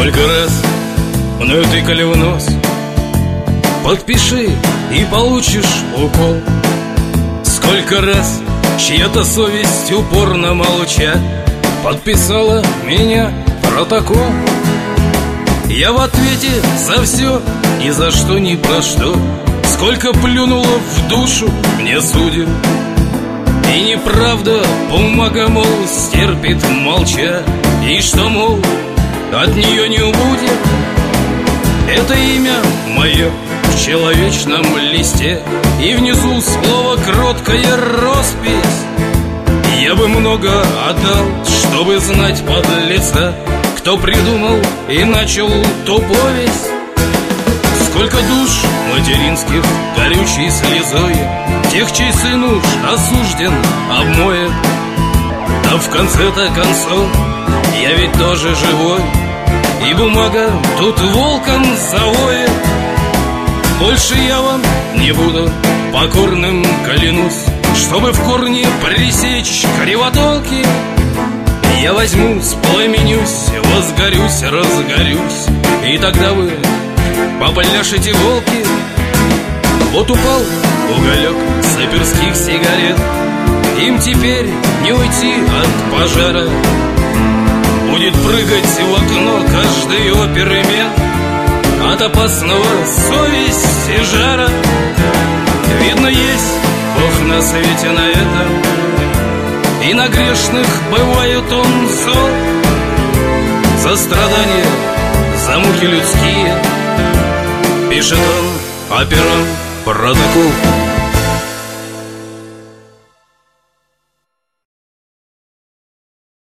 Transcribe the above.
Сколько раз мною тыкали в нос: подпиши и получишь укол. Сколько раз чья-то совесть упорно молча подписала меня в протокол. Я в ответе за все и за что ни про что. Сколько плюнуло в душу мне судеб. И неправда бумага, мол, стерпит молча, и что, мол, от нее не убудет. Это имя мое в человечном листе, и внизу слово кроткая роспись. Я бы много отдал, чтобы знать подлеца, кто придумал и начал ту повесть. Сколько душ материнских горючей слезой тех, чей сын уж осужден, обмоет. А в конце-то концов я ведь тоже живой, и бумага тут волком завоет. Больше я вам не буду покорным, клянусь, чтобы в корне пресечь кривотолки. Я возьму, спламенюсь, возгорюсь, разгорюсь, и тогда вы попляшете волки. Вот упал уголек саперских сигарет, им теперь не уйти от пожара. Будет прыгать в окно каждый опермен от опасного совести жара. Видно, есть Бог на свете на этом, и на грешных бывает он зол. За страдания, за муки людские пишет он опером протокол.